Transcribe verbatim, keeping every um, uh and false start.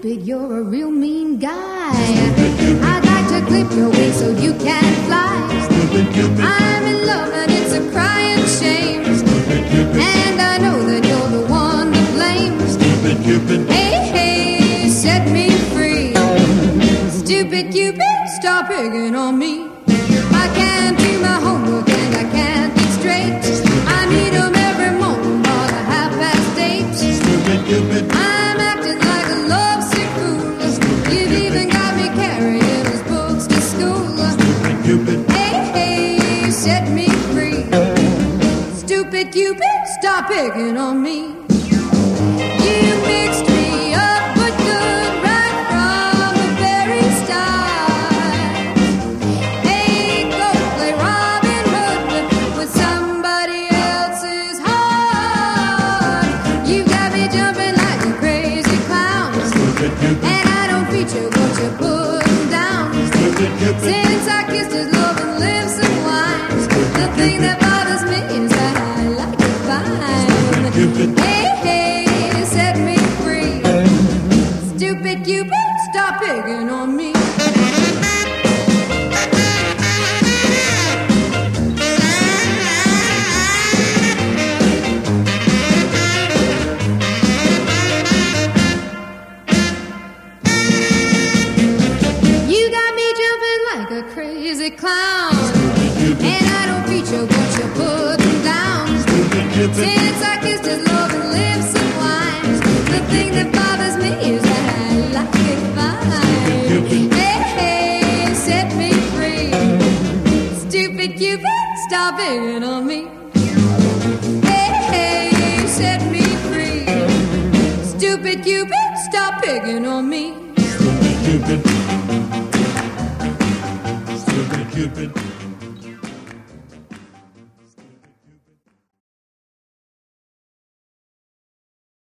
Cupid, you're a real mean guy. I'd like to clip your wings so you can fly. Stupid Cupid, I'm in love and it's a crying shame. stupid Cupid, And I know that you're the one to blame. stupid Cupid, Hey, hey, set me free. Stupid Cupid, stop picking on me. I can't do my homework and I can't think straight. I need 'em every morning by the half past eight. stupid Cupid, I'm acting like a lovesick fool. You've even got me carrying his books to school. stupid Cupid, Hey, hey, set me free. Stupid Cupid, stop picking on me. You mixed me up but good right from the very start. Hey, go play Robin Hood with somebody else's heart. You got me jumping like a crazy clown, stupid Cupid, and I don't feature what you're putting down. stupid Cupid, Since I kissed his love and lips and wine, the thing that bothers me is that I like it fine. Cupid, Hey, hey, set me free. Stupid Cupid, stop picking on me. You got me jumping like a crazy clown, and I don't feature what you're putting down. stupid Cupid, Since I kissed his love and lips and wine, the thing that bothers me is that I like it fine. Hey, hey, set me free. Stupid Cupid, stop picking on me. Hey, hey, set me free. Stupid Cupid, stop picking on me. stupid Cupid, stupid Cupid.